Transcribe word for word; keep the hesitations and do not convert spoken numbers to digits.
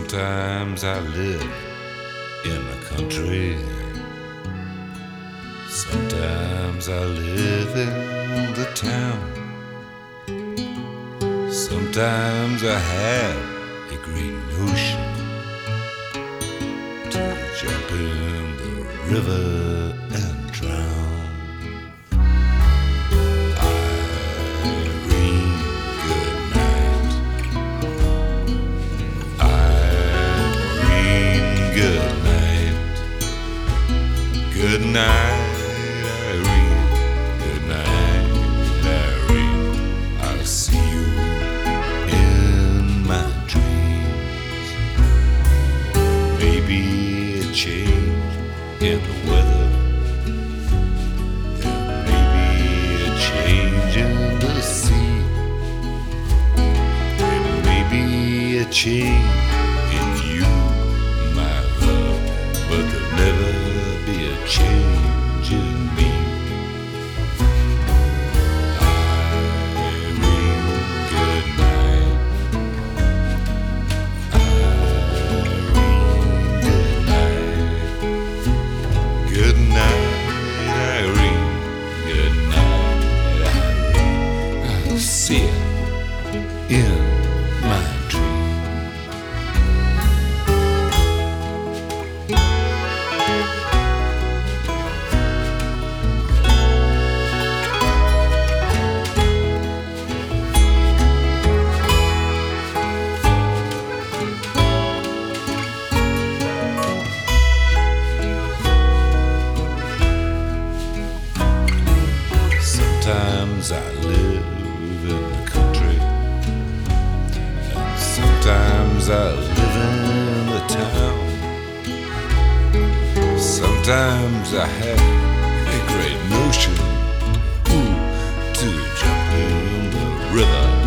Sometimes I live in the country. Sometimes I live in the town. Sometimes I have a great notion to jump in the river and drown. Irene, good night. Irene, good night. Good night, Irene. Good night, Irene. I'll see you in my dreams. Maybe a change in the weather. There may be a change in the sea. There may be a change in you, my love, but there'll never be a change in me. Irene, good night. Irene, good night. Good night, Irene. Good night, Irene. I'll see you in my dream. Sometimes I live in the country, and sometimes I live in the town. Sometimes I have a great notion, ooh, to jump in the river